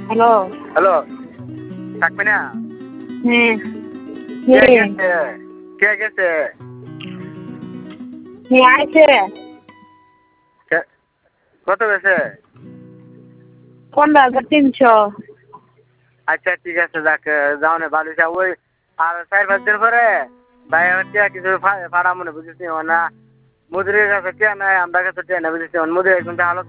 Hello. Hello থাকবে না হ্যাঁ। কে কে? গেছে কে গেছে কে আইছে? কত গেছে? 15,300। আচ্ছা ঠিক আছে যাক যাও না ভালো ওই আর 4-5 দিন পরে ভাই হচ্ছে কিছু ফাড়া মনে বুঝেছি না মুদিরের কাছে কে নাই আমরা কাছে কে না বুঝেছি মুদির কিন্তু হালত